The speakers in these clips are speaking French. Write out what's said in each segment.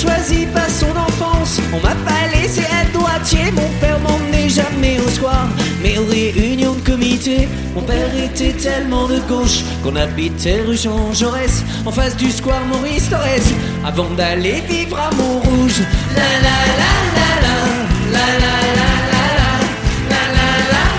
choisi pas son enfance. On m'a pas laissé être droitier. Mon père m'emmenait jamais au square, mais aux réunions de comité. Mon père était tellement de gauche qu'on habitait rue Jean Jaurès, en face du square Maurice Thorez, avant d'aller vivre à Montrouge. La la la la la, la la la la la, la la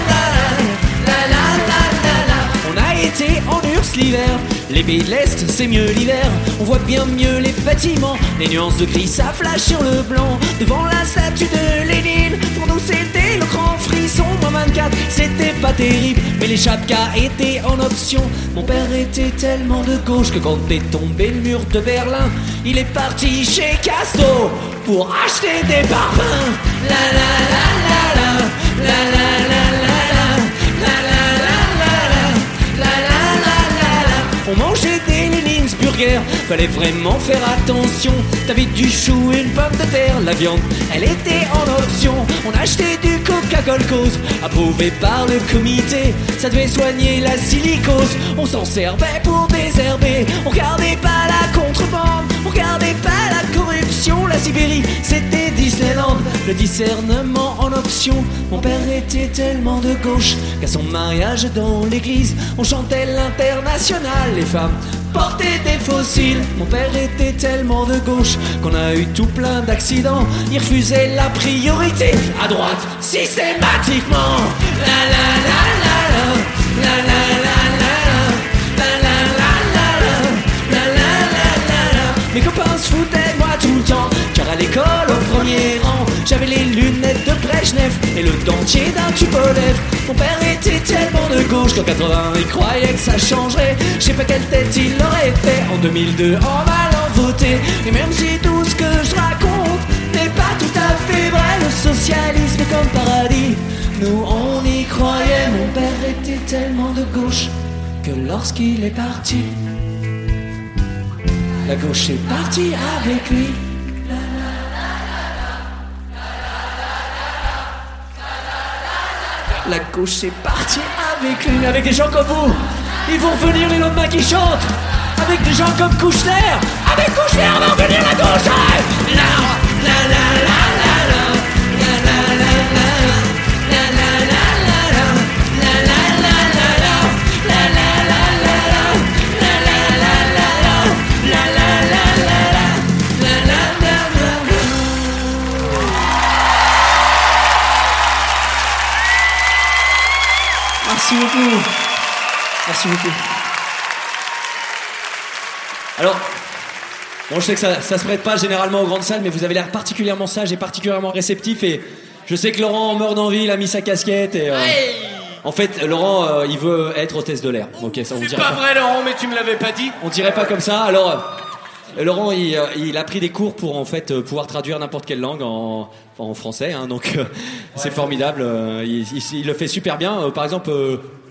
la la la. On a été en Urs l'hiver. Les pays de l'Est, c'est mieux l'hiver. On voit bien mieux les bâtiments. Les nuances de gris, ça flash sur le blanc. Devant la statue de Lénine, pour nous c'était le grand frisson. Moins 24, c'était pas terrible, mais les chapkas étaient en option. Mon père était tellement de gauche que quand est tombé le mur de Berlin, il est parti chez Casto pour acheter des parfums. La la la la la, la la la la la, la la la la la, la la la la la. On mangeait des Leninsburger, fallait vraiment faire attention. T'avais du chou et une pomme de terre, la viande, elle était en option. On achetait du Coca-Cola Cause, approuvé par le comité. Ça devait soigner la silicose. On s'en servait pour désherber. On regardait pas la contrebande, on regardait pas la corruption. La Sibérie, c'était Disneyland, le discernement en option. Mon père était tellement de gauche qu'à son mariage dans l'église, on chantait l'Internationale. Les femmes portaient des fossiles. Mon père était tellement de gauche qu'on a eu tout plein d'accidents. Il refusait la priorité à droite systématiquement. La la la la la, la la la la la, la la la la la, la la la la la. Mes copains se foutaient de moi tout le temps, car à l'école au premier rang, j'avais les lunettes de Brejnev et le dentier d'un Tupolev. Mon père était tellement de gauche qu'en 80 il croyait que ça changerait. Je sais pas quelle tête il aurait fait en 2002 en allant voter. Et même si tout ce que je raconte n'est pas tout à fait vrai, le socialisme est comme paradis, nous on y croyait. Mon père était tellement de gauche que lorsqu'il est parti, la gauche est partie avec lui. La gauche est partie avec lui. Mais avec des gens comme vous, ils vont revenir les lendemains qui chantent. Avec des gens comme Kouchner, avec Kouchner va revenir la gauche. La la la la la la, la la la la la, la la la la la, la la la la la, la la la la la, la la la la la, la la la la la, la la la la. Merci beaucoup. Merci beaucoup. Alors, bon, je sais que ça se prête pas généralement aux grandes salles, mais vous avez l'air particulièrement sage et particulièrement réceptif. Et je sais que Laurent meurt d'envie, il a mis sa casquette. Et en fait, Laurent, il veut être hôtesse de l'air. Ok, ça on dirait. C'est pas vrai, Laurent, mais tu me l'avais pas dit. On dirait pas comme ça. Alors, Laurent, il a pris des cours pour en fait pouvoir traduire n'importe quelle langue en français. Hein, donc, c'est formidable. Il le fait super bien. Par exemple.